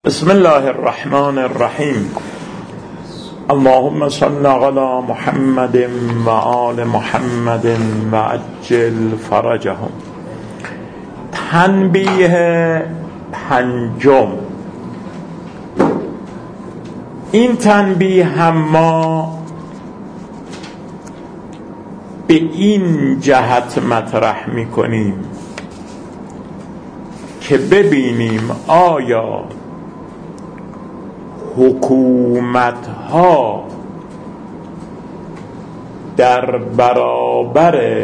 بسم الله الرحمن الرحیم. اللهم صل علی محمد و آل محمد و عجل فرجهم. تنبیه پنجم. این تنبیه هم ما به این جهت مطرح میکنیم که ببینیم آیا حکومت‌ها در برابر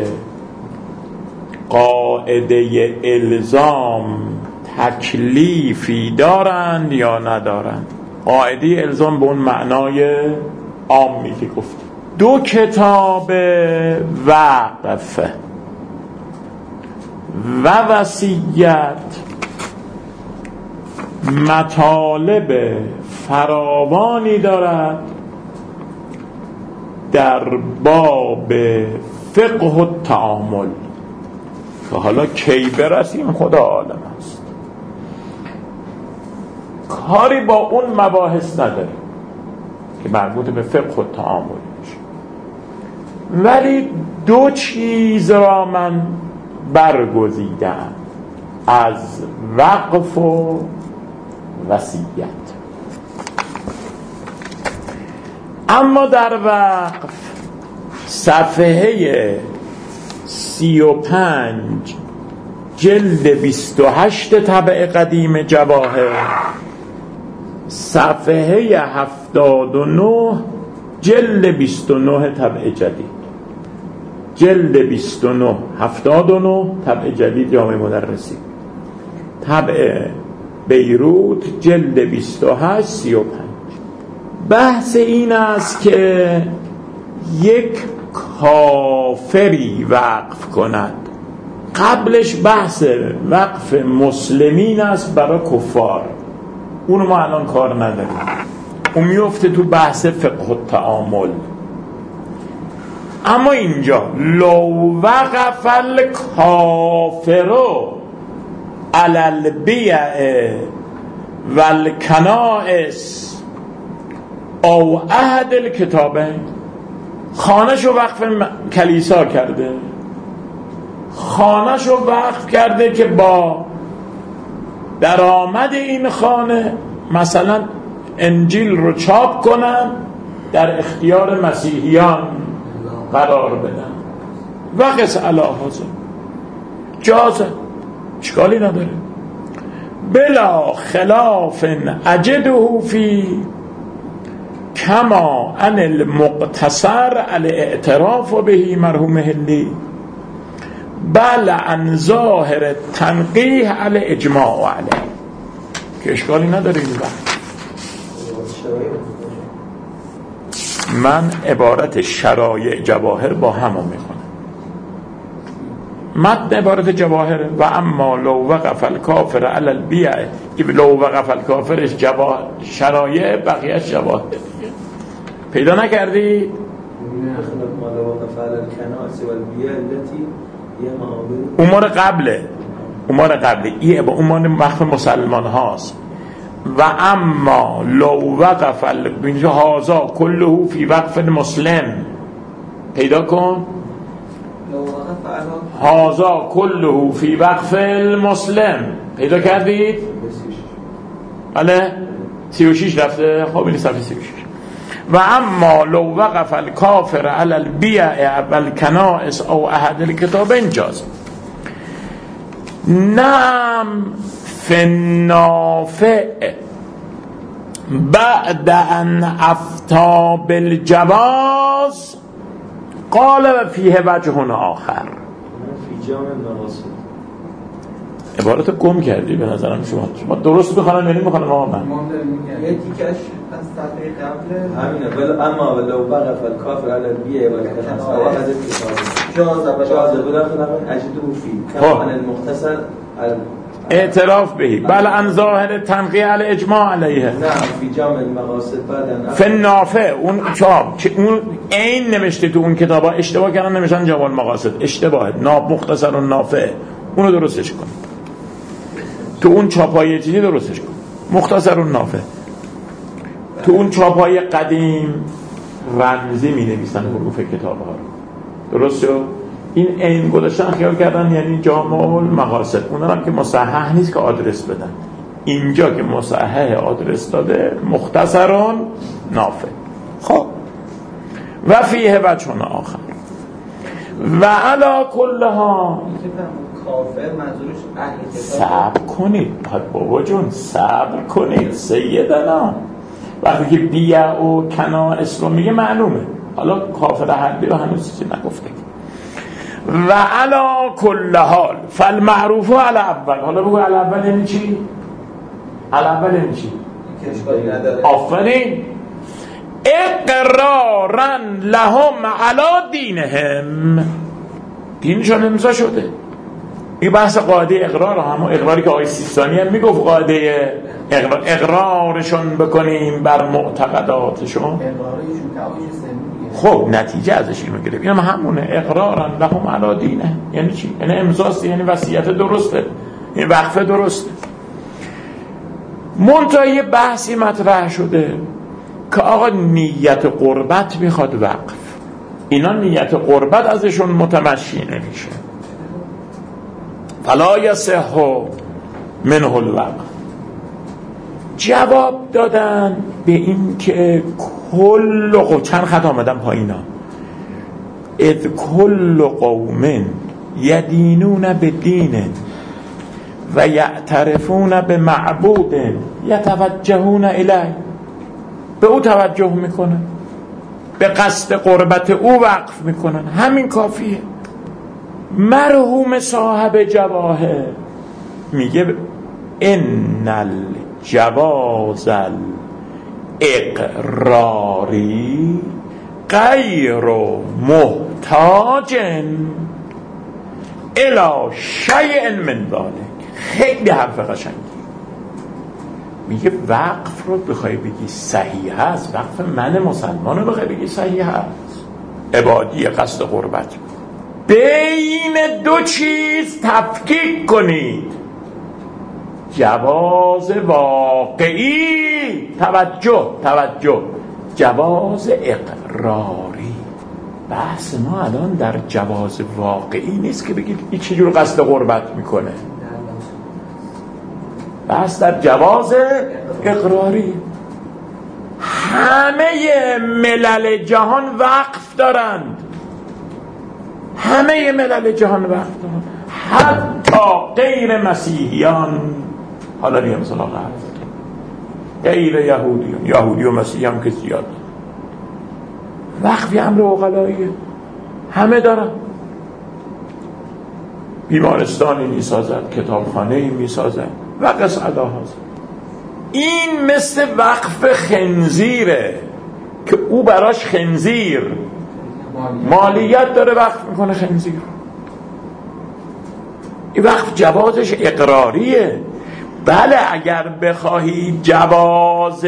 قاعده الزام تکلیفی دارند یا ندارند. قاعده الزام به اون معنای عامی که گفت. دو کتاب وقف و وصیت مطالب فراوانی دارد در باب فقه و تعامل که حالا کی برسیم خدا عالم است. کاری با اون مباحث نداره که مربوط به فقه و تعامل میشه، ولی دو چیز را من برگزیدم از وقف و وصیت. اما در وقف صفحه 35 جلد 28 طبع قدیم جواهر، صفحه 79 جلد 29 طبع جدید، جلد 29 79 طبع جدید جامعه مدرسی، طبع بیروت جلد 28 35. بحث این است که یک کافری وقف کند. قبلش بحث وقف مسلمین است برای کفار، اونو ما الان کار نداریم، اون میفته تو بحث فقه و تعامل. اما اینجا لو وقف الکافرو علی البیع و الکنائس او احد الکتابین، خانه‌شو وقف کلیسا کرده، خانه‌شو وقف کرده که با درآمد این خانه مثلا انجیل رو چاپ کنن در اختیار مسیحیان قرار بدن، وقف علی هذا جازه، اشکالی نداره. بلا خلاف اجده فی کما ان المقتصر علی اعتراف به مرحوم هلی بل عن ظاهر تنقیح علی اجماع علیه، که اشکالی نداره. این من عبارت شرایع جواهر با همون میخونم. متن عبارت جواهر و اما لو وقف الکافر علی البیع، لو وقف الکافرش شرایع بقیهش جواهر. پیدا نکردی؟ امور قبله این با امور وقف مسلمان هاست. و اما لو وقف هذا كله فی وقف مسلم، پیدا کن هذا كله فی وقف المسلم، پیدا کردید؟ بله 36 رفته. خب این صفحه 36. و اما لو وقف الکافر علی البیع و الکنائس او احد الکتابین جاز. نعم فی النافع بعد ان افتا بالجواز قال و فیه وجه آخر. فی جامع المقاصد عبارت گم کردی به نظرم. شما درست بخونم یعنی میخونم آقا من یه تیکش از صفحه قبل همینه. بل اما ولو وقف الکافر علی البیع و الکنائس او احد الکتابین جاز بلا خلاف اجده فی کما ان المختصر اعتراف بهی بل عن ظاهر تنقیح علی اجماع علیه. نه فی جامع المقاصد بعدن فنافع اون چاپ که اون این نوشته تو اون کتابا اشتباه کردن، نوشتن جامع المقاصد، اشتباهه. مختصر و نافع اونو درستش کن، تو اون چاپای چیزی درستش کن. مختصر النافع. تو اون چاپ‌های قدیم رمزی می‌نویسن حروف کتاب‌ها رو، درست شد؟ این عین گذاشتن خیال کردن یعنی جامع المقاصد. اونها هم که مصحح نیست که آدرس بدن، اینجا که مصحح آدرس داده مختصر نافع. خب و فیه وجه آخر و علا کلها کافر منظورش اهل کتاب. صبر کنید بابا جون، صبر کنید سیدنا. وقتی که بیع و کنا اسلام میگه معلومه، حالا کافر حربی رو هنوز چیزی نگفته. و علا کل حال فالمعروف علی اول. حالا بگو علی اول یعنی چی؟ علی اول یعنی چی؟ آفرین. اقرارا لهم علی دینهم، دینشون امضا شده. این بحث قاعده اقرار، همون اقراری که آقای سیستانی هم میگفت قاعده اقرارشون بکنیم بر معتقداتشون. خب نتیجه ازش اینو گرفت، این همونه. اقرارا لهم علی دینه یعنی چی؟ یعنی امضاست، یعنی وصیت درسته، این وقفه درسته. منتهی بحثی مطرح شده که آقا نیت قربت میخواد وقف، اینا نیت قربت ازشون متمشی نمیشه، فلا یصح منه الوقف. جواب دادن به این که چند خط آمدن پایینا، اذ کل قوم یدینون بدین و یعترفون به معبود یتوجهون الیه، به او توجه میکنن، به قصد قربت او وقف میکنن، همین کافیه. مرحوم صاحب جواهر میگه ان الجواز الاقراری غیر محتاج الی شیء من ذلک. خیلی حرف قشنگی. میگه وقف رو بخوای بگی صحیح هست، وقف من مسلمان رو بخوای بگی صحیح هست، عبادی قصد قربت، بین دو چیز تفکیک کنید، جواز واقعی، توجه جواز اقراری. بحث ما الان در جواز واقعی نیست که بگید این چجور قصد قربت میکنه، بحث در جواز اقراری. همه ملل جهان وقف دارند، همه ملل جهان وقف دارند، حتی غیر مسیحیان. حالا دیگه مثلا غیر یهودیان، یهودی و مسیحی هم که زیاد وقفی امر عقلاییه، همه دارن. بیمارستانی میسازد، کتابخانه‌ای میسازد و قصد هاست. این مثل وقف خنزیره که او براش خنزیر مالیت داره وقف میکنه خنزیر. این وقف جوازش اقراریه. بله اگر بخواهی جواز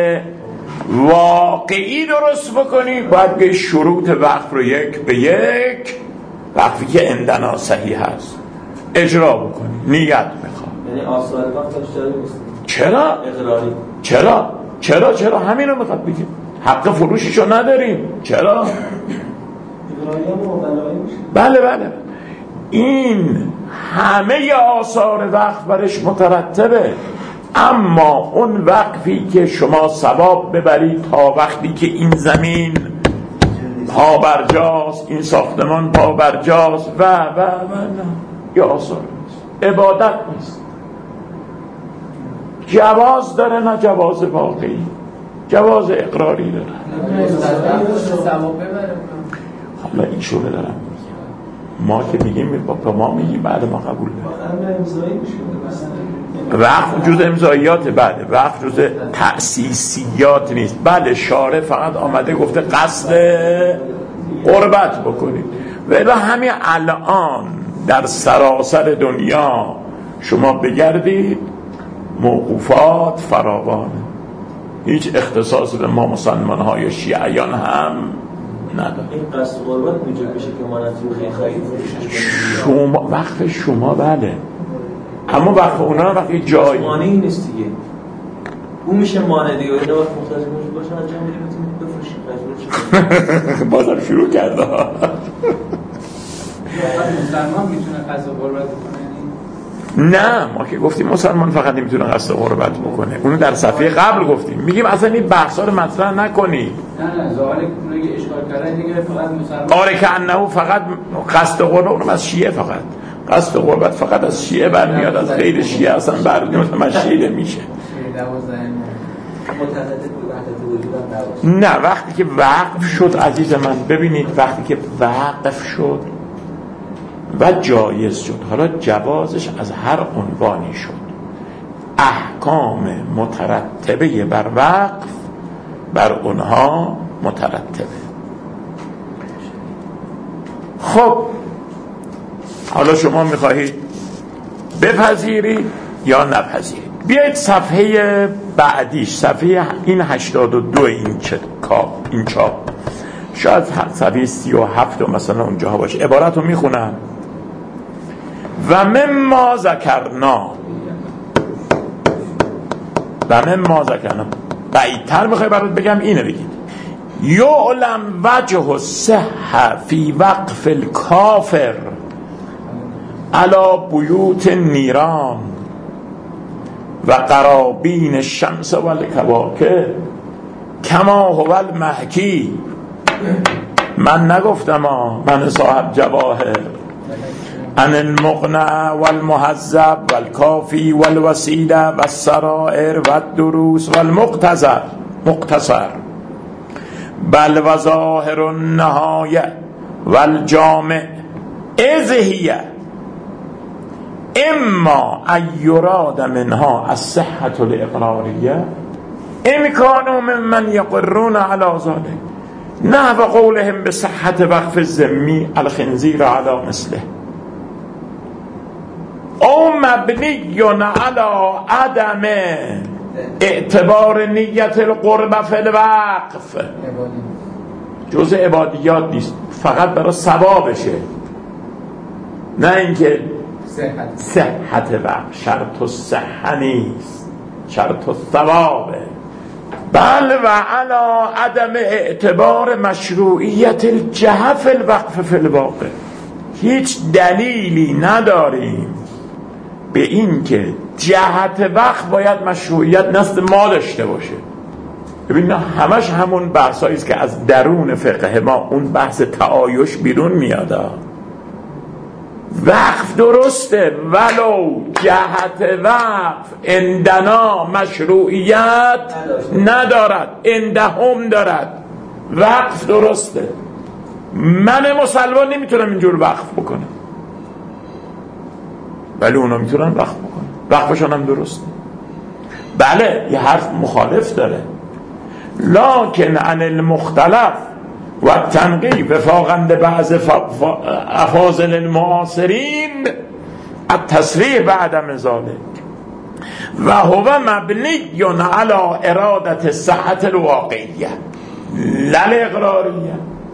واقعی درست بکنی باید به شروط وقف رو یک به یک، وقفی که عندنا صحیح هست اجرا بکنی، نیت میخواد. یعنی آثار وقت اشتراکی نیست. چرا؟ اقراری. چرا همین رو میخواد بگیم. حق فروشیشو نداریم. چرا؟ اقراری هم مبلغی میشه. بله این همه آثار وقف برش مترتبه، اما اون وقفی که شما ثواب ببرید تا وقتی که این زمین پابرجاست، این ساختمان پابرجاست و نه، یه آثار نیست، عبادت نیست. جواز داره، نه جواز واقعی، جواز اقراری داره. حالا ایشونه دارم ما که میگیم با ما میگیم بعد ما قبول داریم. وقف جز امضاییات، بله وقف جز تأسیسیات نیست. بله شارع فقط آمده گفته قصد قربت بکنید، ولی همین الان در سراسر دنیا شما بگردید موقوفات فراوانه، هیچ اختصاص به ما مسلمان ها یا شیعیان هم نداره. این قصد قربت میجا بشه که ما نتیجه خیلی شما وقف شما بله، اما وقف اونا وقتی جایی مانعی نیست دیگه. اون میشه مانع دیگه. اینا وقت محتاج باشه انجام میدیم بفروشیم. بازم شروع کرده. مسلمان میتونه قصد قربت بکنه؟ نه، ما که گفتیم مسلمان فقط نمیتونه قصد قربت بکنه. اونو در صفحه قبل گفتیم. میگیم اصلا این بحثا رو مطرح نکنی. نه زوال اونایی اشکال کردن دیگه فقط مسلمان. آره که انه فقط قصد قربت اونم از شیعه، فقط قصد قربت فقط از شیعه برمیاد، از غیر شیعه اصلا برمیاد مشیعه نمیشه. نه وقتی که وقف شد عزیز من، ببینید وقتی که وقف شد و جایز شد، حالا جوازش از هر عنوانی شد، احکام مترتبه بر وقف بر اونها مترتبه. خب حالا شما میخواهید بپذیرید یا نپذیرید. بیایید صفحه بعدیش، صفحه این 82 این چاپ، شاید صفحه 37 و مثلا اونجاها باشه. عبارت رو میخونم: و مما ذکرنا بعیدتر میخوای برات بگم اینه بگید: یعلم وجه الصحة فی وقف الکافر علی بیوت النیران و قرابین الشمس و الکواکب کما هو المحکی. من نگفتم من صاحب جواهر، ان المقنع والمهذب والکافی والوسیله والسرائر والدروس والمقتصر بل و ظاهر النهایه والجامع اذ هی اما ان یراد منها الصحة الاقراریه امکانو ممن یقرون علی ذلک نحو قولهم بصحة وقف الذمی الخنزیر علی مثله او مبنی علی عدم اعتبار نیت القرب فی الوقف. جزء عبادیات نیست، فقط برای ثوابشه، نه اینکه صحت وقف. شرط الصحه نیست، شرط الثوابه. بل و علی عدم اعتبار مشروعیت الجهه فی الوقف فی الواقع. هیچ دلیلی نداریم به این که جهت وقف باید مشروعیت نزد ما داشته باشه. ببین همش همون بحثایی است که از درون فقه ما، اون بحث تعایش بیرون میاد. وقف درسته ولو جهت وقف عندنا مشروعیت ندارد، عندهم دارد. وقف درسته، من مسلمان نمیتونم اینجور وقف بکنم، ولی اونا میتونن وقف بکنن، وقفشان هم درسته. بله یه حرف مخالف داره، لکن عن المختلف و تنقیب فاقند بعض افاضل المعاصرین التصریح بعدم ذلك و هو مبنی علی ارادت صحت الواقعیه لا الاقراریه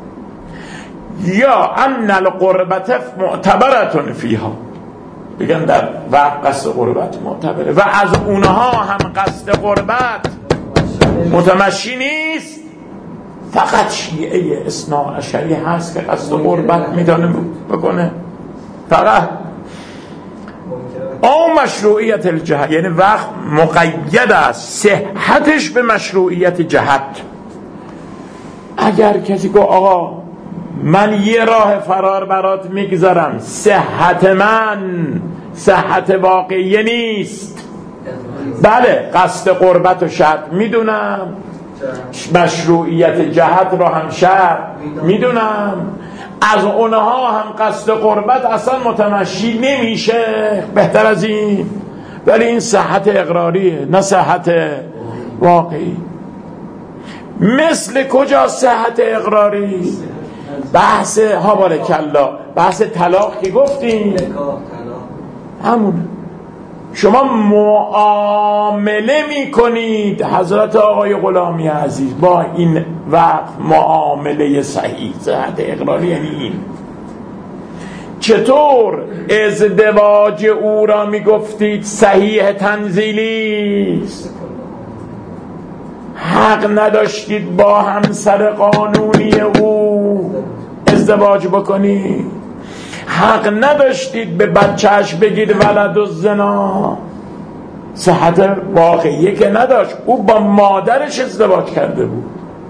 یا ان القربت معتبرة فیها. بگن در وقت قصد قربت معتبره و از اونها هم قصد قربت متمشی نیست. فقط شیعه اثناعشری هست که قصد قربت میتونه بکنه فقط. او مشروعیت الجهت، یعنی وقت مقید است صحتش به مشروعیت جهت. اگر کسی گفت آقا من یه راه فرار برات میگذارم، صحت من صحت واقعی نیست، بله قصد قربت و شرط میدونم، مشروعیت جهت رو هم شرط میدونم، از اونها هم قصد قربت اصلا متمشی نمیشه، بهتر از این، ولی این صحت اقراریه نه صحت واقعی. مثل کجا صحت اقراری؟ بحث ها بارکالله، بحث طلاق که گفتیم همونه. شما معامله میکنید حضرت آقای غلامی عزیز با این وقت، معامله صحیح. صحت اقراری یعنی این. چطور ازدواج او را میگفتید صحیح تنزیلی است؟ حق نداشتید با همسر قانونی او ازدواج بکنید، حق نداشتید به بچهش بگید ولد الزنا. صحت واقعیه که نداشت، او با مادرش ازدواج کرده بود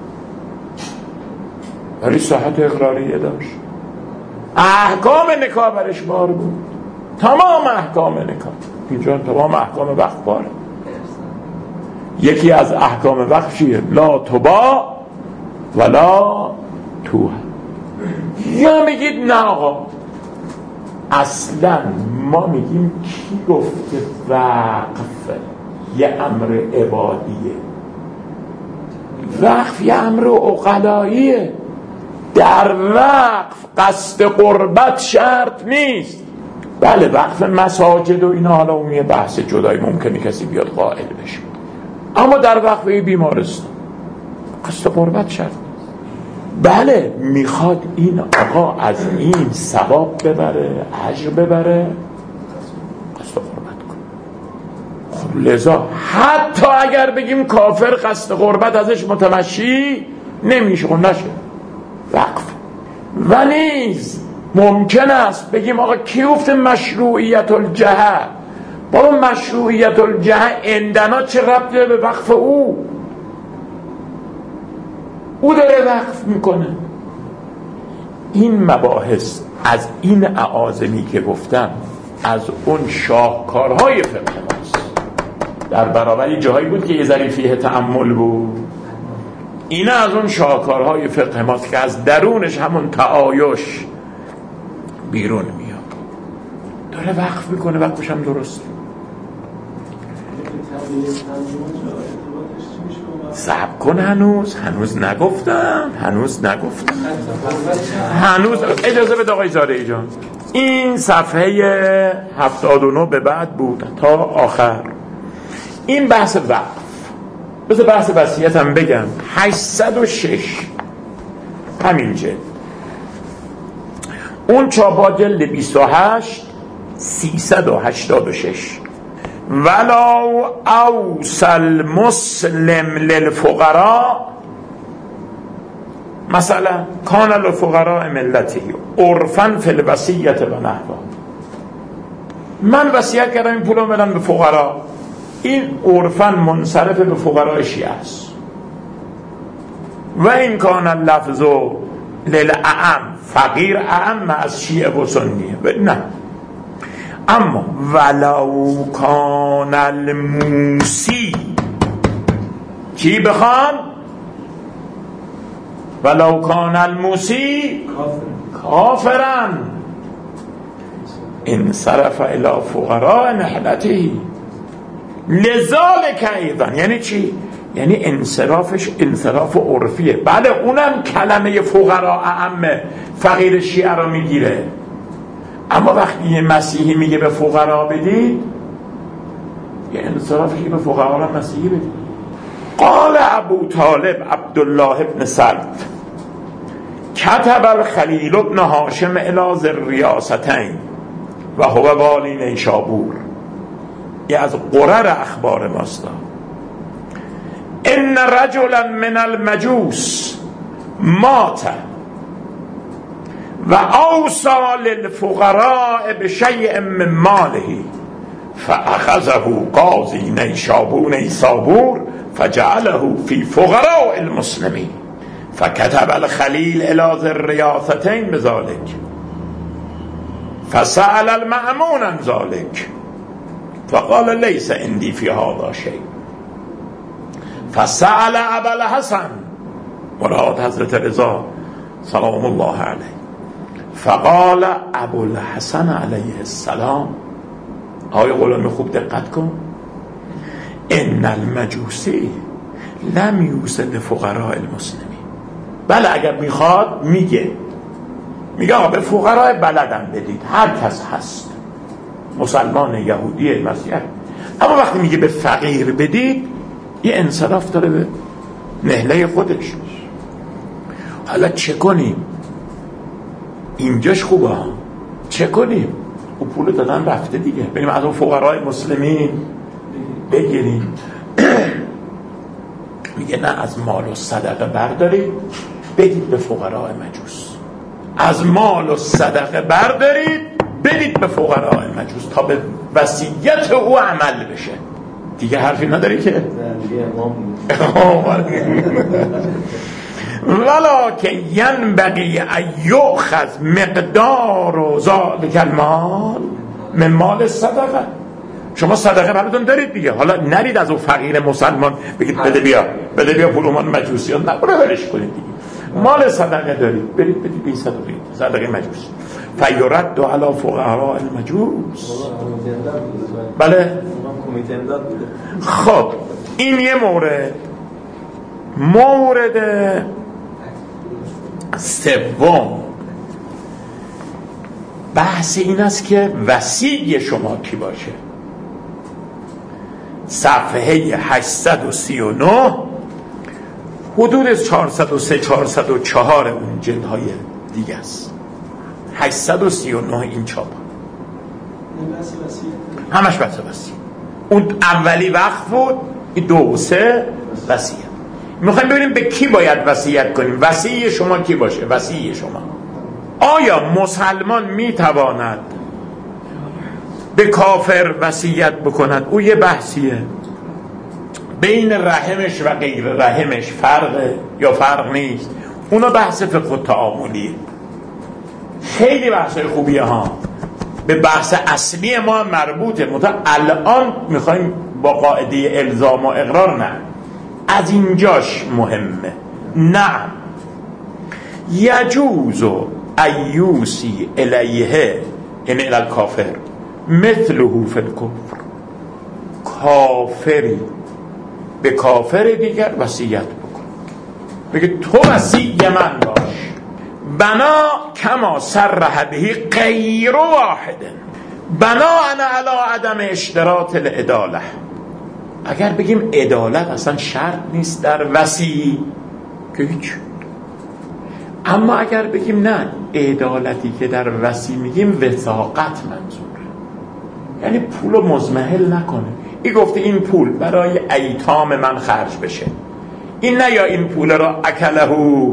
ولی صحت اقراریه داشت، احکام نکاح برش بار بود، تمام احکام نکاح. اینجا تمام احکام وقف باره. یکی از احکام وقف چیه؟ لا تباع ولا توه. یا میگید نه آقا، اصلا ما میگیم کی گفته وقف یه امر عبادیه؟ وقف یه امر عقلاییه. در وقف قصد قربت شرط نیست. بله وقف مساجد و اینا حالا اون یه بحث جدایی، ممکنه کسی بیاد قائل بشه، اما در وقف بیمارستان قصد قربت شرط نیست. بله میخواد این آقا از این ثواب ببره، اجر ببره، قصد قربت کن. خب لذا حتی اگر بگیم کافر قصد قربت ازش متمشی نمیشه، خب نشه وقف. و نیز ممکن است بگیم آقا کی گفته مشروعیت الجهه؟ بابا مشروعیت الجهه عندنا چه ربطی به وقف او؟ او داره وقف میکنه. این مباحث از این اعاظمی که گفتم از اون شاهکارهای فقه ماست. در برابر جاهایی بود که یه ذره فیه تأمل بود. این از اون شاهکارهای فقه ماست که از درونش همون تعایش بیرون میاد. داره وقف میکنه، وقفش هم درست. صبر کن، هنوز نگفتم. هنوز اجازه بده آقای زارعی جان. این صفحه 79 به بعد بود تا آخر. این بحث وقف. بذار بحث وصیت هم بگم. 806 همین جلد، اون چاپا جلد 28 386. ولو اوصل مسلم للفقراء، مثلا کان للفقراء ملتی عرفا فی الوصیت و نحوها، من وصیت کردم این پولو بدم به فقرا، این عرفا منصرف به فقراء شیعه است. و این کان اللفظ للأعم، فقیر اعم از شیعه و سنیه، نه. اما ولو کان الموسی، کی بخوان؟ ولو کان الموسی کافرن انصرف الی فقراء نحلته لذالک ایضا. یعنی چی؟ یعنی انصرافش انصراف عرفیه. بله اونم کلمه فقراء اعمه، فقیر شیعه رو میگیره، اما وقتی یه مسیحی میگه به فقرا بدید، یه انصرافش که به فقرا مسیحی بدید. قال ابو طالب عبدالله ابن سلط کتب الخلیل ابن هاشم الی ذی الریاستین و هو والی نیشابور. یه از قرر اخبار ماستا. ان رجلا من المجوس مات و اوصى للفقراء بشیء من ماله فاخذه قاضی نیسابور فجعله فی فقراء المسلمین فكتب الخلیل الی ذی الریاستین بذلك فسأل المأمون عن ذلك فقال ليس عندي في هذا شيء فسأل ابا الحسن مراد حضرت رضا سلام الله علیه فقال ابو الحسن علیه السلام، آقای غلامی خوب دقت کن، ان المجوسی لم یوصل لفقراء المسلمین. بله اگر میخواد میگه آقا به فقراء بلدن بدید، هر کس هست، مسلمان، یهودی، مسیحی، اما وقتی میگه به فقیر بدید یه انصراف داره به نهله خودش. حالا چه کنیم؟ اینجاش خوبه، چه کنیم؟ او پول دادن رفته دیگه، بریم از اون فقراء مسلمین بگیریم. میگه نه، از مال و صدقه بردارید بدید به فقراء مجوس، از مال و صدقه بردارید بدید به فقراء مجوس تا به وصیت او عمل بشه. دیگه حرفی نداری که ولکن ینبغی ان یؤخذ مقدار ذلک المال من مال الصدقه. شما صدقه براتون دارید دیگه، حالا نرید از اون فقیر مسلمان بگید بده بیا پولمان مجوسیان، نه ولش کنید دیگه. مال صدقه دارید برید بدید به صدقه مجوس. فیرد علی فقراء المجوس. بله خب این یه مورد سوم بحث این است که وصی شما کی باشه. صفحه 839 حدود 403 404 اون جلدهای دیگه است. 839 این چاپ همش بحث وصی. اون اولی وقف بود، این 2 و 3 وصیت. میخوایم ببینیم به کی باید وصیت کنیم. وصی شما کی باشه؟ وصی شما آیا مسلمان میتواند به کافر وصیت بکند؟ او یه بحثیه. بین رحمش و غیر رحمش فرقه یا فرق نیست، اونا بحث فقه تعاملیه. خیلی بحث خوبیه ها، به بحث اصلی ما مربوطه. الان میخوایم با قاعده الزام و اقرار، نه، از اینجاش مهمه. نعم یجوز ایوسی الیه یعنی الی الکافر مثله فی الکفر. کافری به کافر دیگر وصیت بکن، بگه تو وصی من باش. بنا کما صرح به غیر واحد بنا علی عدم اشتراط العداله. اگر بگیم عدالت اصلا شرط نیست در وصی که هیچ، اما اگر بگیم نه، عدالتی که در وصی میگیم وثاقت منظوره، یعنی پولو مزمحل نکنه. این گفته این پول برای ایتام من خرج بشه، این نه یا این پول را اکله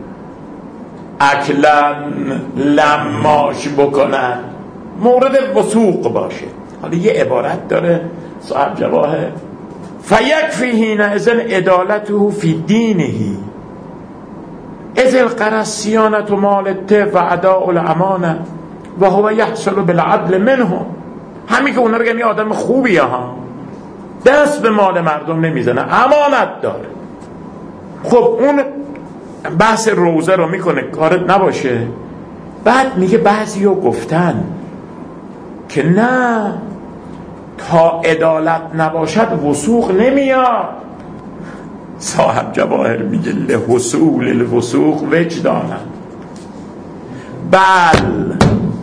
اکلا لماش بکنن، مورد وثوق باشه. حالا یه عبارت داره صاحب جواهر، فیکفی حینئذ عدالته فی دینه اذ القرض صیانة مالته و اداء الامانه و هو یحصل بالعدل منه. همین که اونا رو یه آدم خوبیه ها، دست به مال مردم نمیزنه، امانت داره. خب اون بحث روزه رو میکنه کارت نباشه. بعد میگه بعضی‌ها گفتن که نه، تا عدالت نباشد وثوق نمیاد. صاحب جواهر میگه لحصول الوثوق وجدانا. بل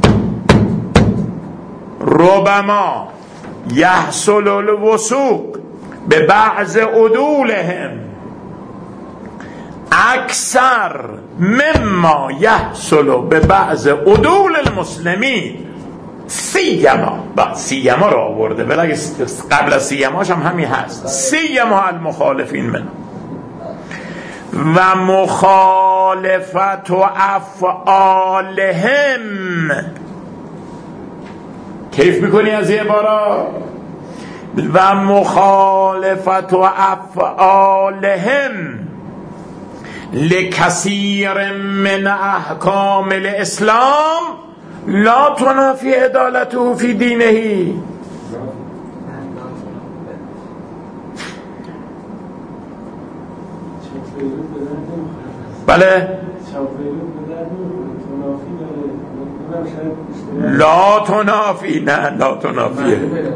ربما یحصل الوثوق به بعض عدولهم اکثر مما یحصل به بعض عدول المسلمین. سیما را آورده، ولی قبل از سیماش هم همین هست. سیما المخالفین من و مخالفت و افعالهم. کیف میکنی از یه بارا؟ و مخالفت و افعالهم لکثیر من احکام الاسلام لا تنافی عدالته فی دینه. بله لا تنافی، نه لا تنافیه،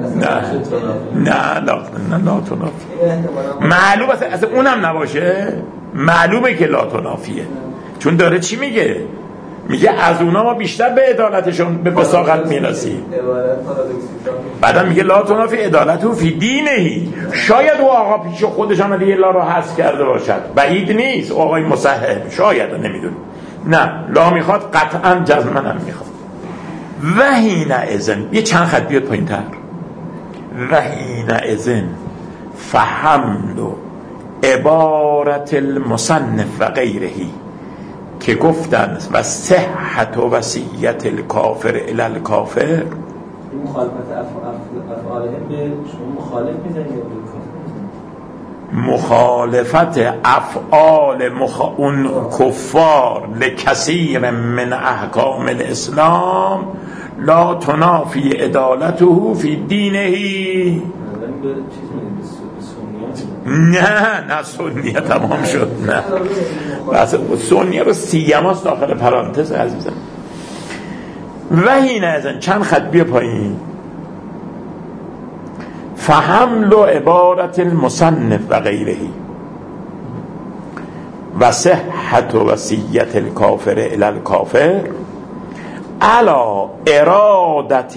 نه لا تنافی. معلوم است اصلا اونم نباشه، معلومه که لا تنافیه، چون داره چی میگه؟ میگه از اونا ما بیشتر به عدالتشون به وثاقت میرسیم. بعدم میگه لا تنافی عدالته فی دینه. شاید او آقا پیش خودش هم دیگه لا رو حذف کرده باشد، بعید نیست آقای مصحح، شاید، نمیدونم. نه لا میخواد، قطعا جزما هم میخواد. و حینئذ یه چند خط بیاد پایین تر. و حینئذ فحمل عبارت المصنف و غیرهی که گفتن و صحت و وصیت الکافر الی الکافر، مخالفت افعالهم به شما مخالف میزنید یا مخالفت افعال اون کفار لکثیر من احکام الاسلام لا تنافی عدالته فی دینه. نه سنیه تمام شد، نه بس سنیه رو سیماست داخل پرانتز عزیزم. و این ازن چند خط بیا پایین. فحمل و عبارت المصنف و غیرهی و صحت و وصیت الکافر الی الکافر علا ارادت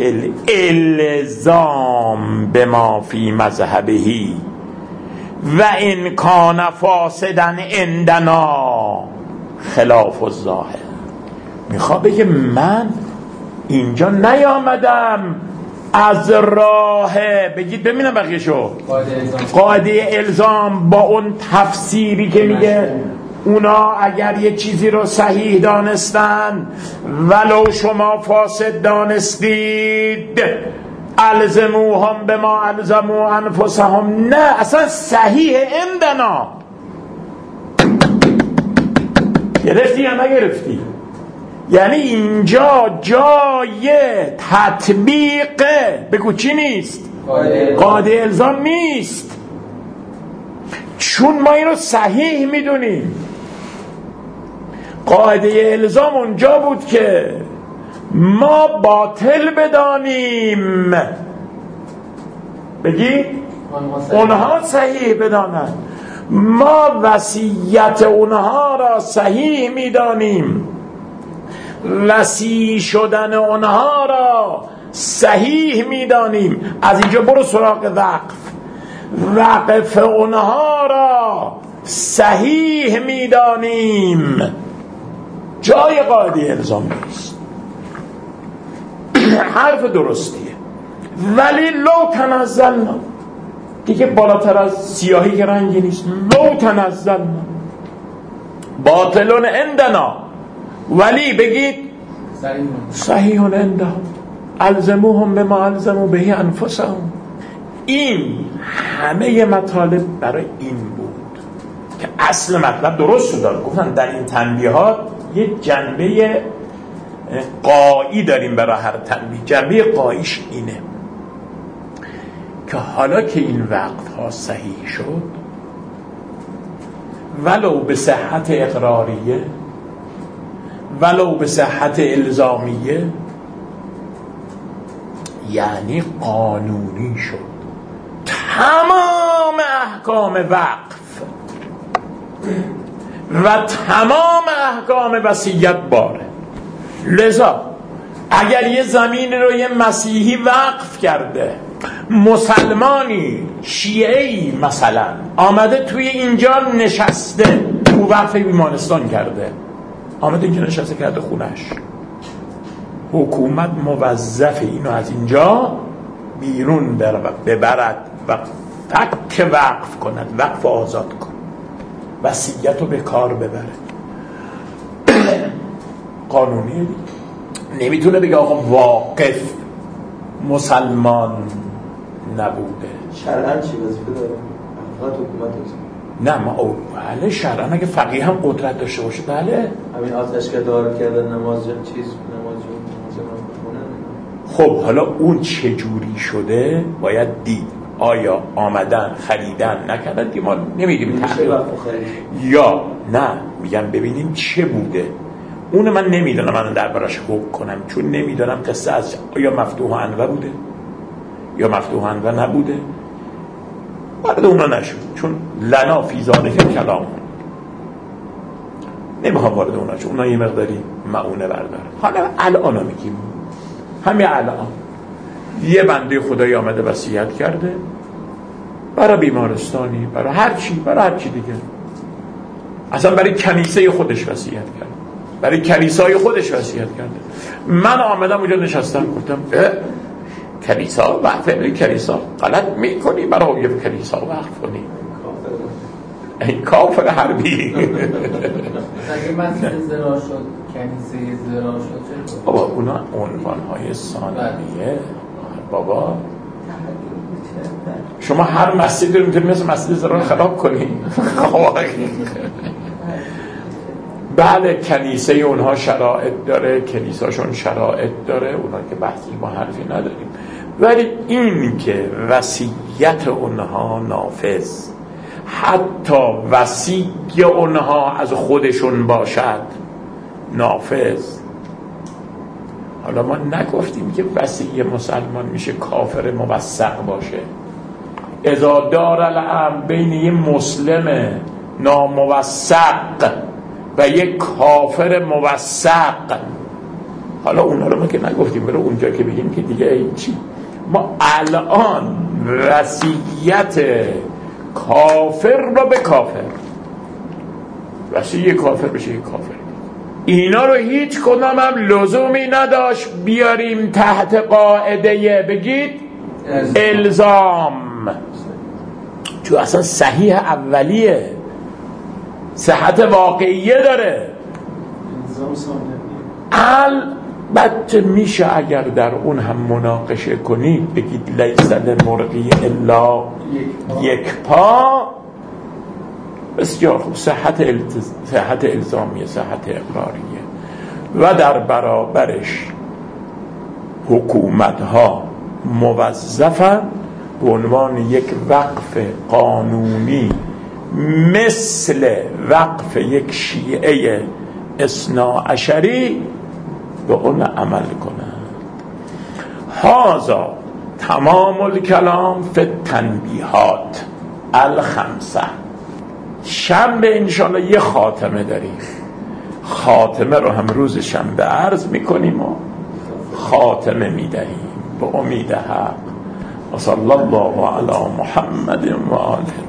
الالزام بما فی مذهبهی و ان کان فاسدا عندنا خلاف الظاهر. میخواد بگه من اینجا نیامدم از راه بگید ببینم بقیه‌شو قاعده الزام با اون تفسیری که میگه اونا اگر یه چیزی رو صحیح دانستن ولو شما فاسد دانستید الزموهم بما الزموا انفسهم. نه اصلا صحیح عندنا. گرفتی یا نگرفتی؟ یعنی اینجا جای تطبیق بگو چی نیست؟ قاعده الزام نیست، چون ما این رو صحیح میدونیم. قاعده الزام اونجا بود که ما باطل بدانیم، بگی اونها صحیح بدانند، ما وصیت اونها را صحیح میدانیم، وصی شدن اونها را صحیح میدانیم. از اینجا برو سراغ وقف اونها را صحیح میدانیم. جای قاعده الزام نیست. حرف درستیه. ولی لو تنزلنا دیگه بالاتر از سیاهی که رنگی نیست. لو تنزلنا باطلون عندنا ولی بگید صحیح عندهم الزموهم بما الزموا به انفسهم. این همه مطالب برای این بود که اصل مطلب درست شد. گفتن در این تنبیهات یه جنبه قایی داریم برای هر تنبیه. جنبه قاییش اینه که حالا که این وقت ها صحیح شد ولو به صحت اقراریه ولو به صحت الزامیه، یعنی قانونی شد، تمام احکام وقف و تمام احکام وصیت باره. لذا اگر یه زمین رو یه مسیحی وقف کرده، مسلمانی شیعه‌ای مثلا آمده توی اینجا نشسته، او وقف بیمارستان کرده، آمده اینجا نشسته کرده خونش، حکومت موظف اینو از اینجا بیرون ببرد و فک وقف کند، وقف آزاد کند، وصیت رو به کار ببره. قانونیه دیگه. نمیتونه بگه آقا واقف مسلمان نبوده. شرعاً چی وظیفه داره؟ فقط حکومت نه ما بله شرعاً اگه فقیه هم قدرت داشته باشه بله. همین آتش که دار کردن نماز خب حالا اون چه جوری شده باید دید. آیا آمدن خریدن نکردن ما نمیدیم تحقیق، یا نه میگم ببینیم چه بوده. اون من نمیدونم من دربارش حکم کنم، چون نمیدونم قصه از یا مفتوح انوه بوده یا مفتوح انوه نبوده. وارد اونا نشد چون لنا فی ذالک کلام، نمیخوام وارد اونا شد، اونا یه مقداری معونه برداره. حالا الان میگیم همین الان یه بنده خدایی آمده وصیت کرده برای بیمارستانی، برای هر چی دیگه، اصلا برای کنیسه خودش وصیت کرده، برای کلیسای خودش وصیت کرده. من آمدم اونجا نشستم گفتم کلیسا وقف کلیسا غلط میکنی، برای یه کلیسا وقف کنی. این کافر حربی. اگه مسجد زرار شد، کنیسه زرار شد چه؟ بابا اونا عنوان‌های ثانویه بابا. شما هر مسجدی رو میتونید مثل مسجد زرار خراب کنید. بله کنیسه اونها شرایط داره، کلیساشون شرایط داره، اونا که بحثی ما حرفی نداریم، ولی این که وصیت اونها نافذ، حتی وصی اونها از خودشون باشد نافذ. حالا ما نگفتیم که وصی مسلمان میشه کافر موثق باشه. اذا دار الامر بین یه مسلم ناموثق و یک کافر موثق، حالا اونا رو ما که نگفتیم، برای اونجا که بگیم که دیگه این چی. ما الان وصیت کافر رو به کافر، وصی کافر بشه یک کافر، اینا رو هیچ کدام هم لزومی نداشت بیاریم تحت قاعده بگید الزام، چون اصلا صحیح اولیه، صحت واقعیه داره. البته میشه اگر در اون هم مناقشه کنید بگید لیس للمرغی الا یک پا، بسیار خوب، صحت الزامیه، صحت اقراریه. و در برابرش حکومت ها موظفن به عنوان یک وقف قانونی مثل وقف یک شیعه اثناعشری به اون عمل کنند. هذا تمام الکلام فی التنبیهات الخمسه. شنبه انشاءالله یه خاتمه داریم، خاتمه رو هم روز شنبه عرض میکنیم و خاتمه میدهیم به امید حق. و صلی الله علی محمد و آله.